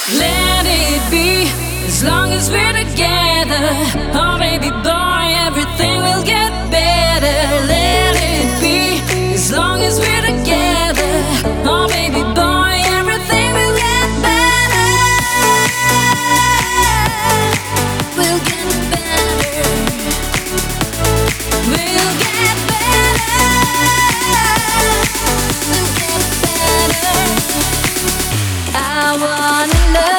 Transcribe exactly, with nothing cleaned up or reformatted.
Let it be, as long as we're together. Oh, baby boy, everything will get better. Let it be, as long as we're together. Oh, baby boy, everything will get better. We'll get better. We'll get better. We'll get better. I wanna love.